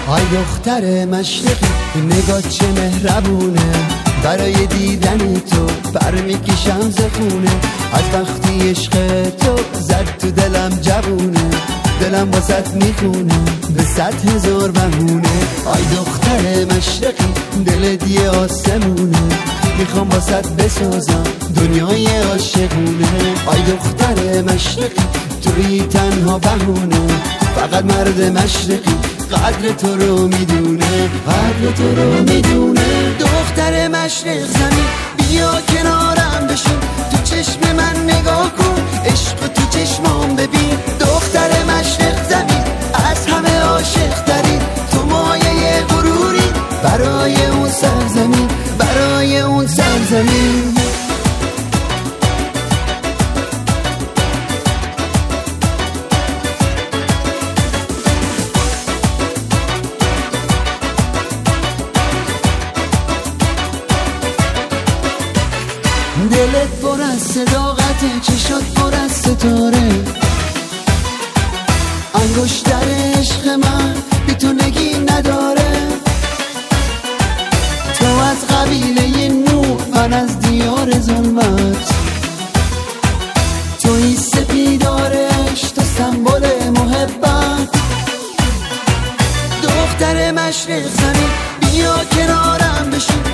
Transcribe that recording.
آی دختر مشرقی نگاه چه مهربونه، برای دیدن تو برمیکشم زخونه. از وقتی عشق تو زد تو دلم جوونه، دلم واسط میخونه به 100,000 بهونه. آی دختر مشرقی دلت یه آسمونه، میخوام واسط بسازم دنیای عاشقونه. آی دختر مشرقی توی تنها بهونه، فقط مرد مشرقی قدر تو رو میدونه، قدر تو رو میدونه. دختر مشرق زمین بیا کنارم بشین، تو چشم من نگاه کن، عشق تو چشمام ببین. دختر مشرق زمین از همه عاشق ترین، تو مایه غروری برای اون سرزمین، برای اون سرزمین. دلت پر از صداقته، چشات پر از ستاره، انگشتر عشق من بی تو نگی نداره. تو از قبیله نور، من از دیار ظلمت، توی سپیدارش، تو سمبل محبت. دختر مشرق زمین بیا کنارم بشین،